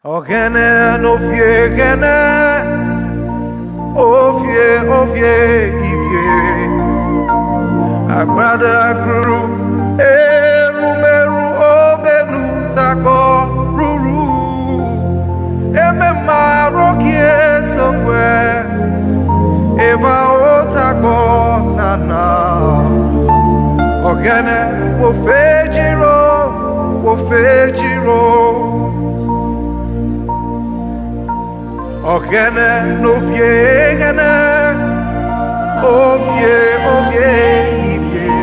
Ogene no fie gene, ofie ivie. Agbada guru, meru obenu tako ruru. Eme marokie sokwe, eva otako nana. Ogene wo fejiro. Ogene no fie gene, ofie ivie.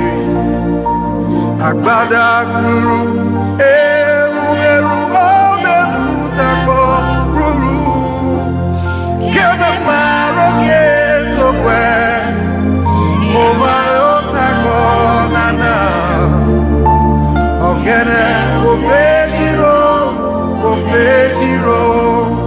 Agbada guru, eru obenu tako ruru. Keme maroke sokwe, ova otako nana. Ogene wo fejiro.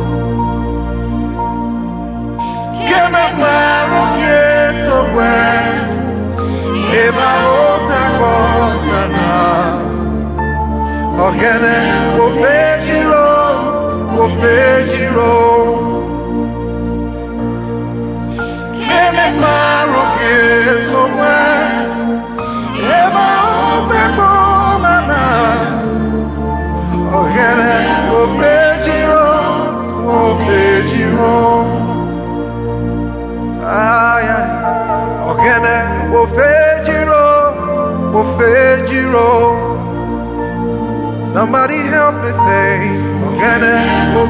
Ogene wo fejiro. Keme maroke sowe, eba otako nana. Ogene wo fejiro. Ogene wo fejiro. Somebody help me say, Ogene wo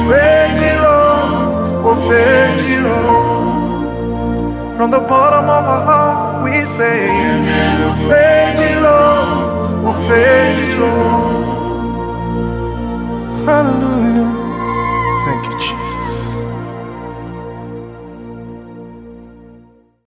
fejiro. From the bottom of our heart we say, Ogene wo fejiro.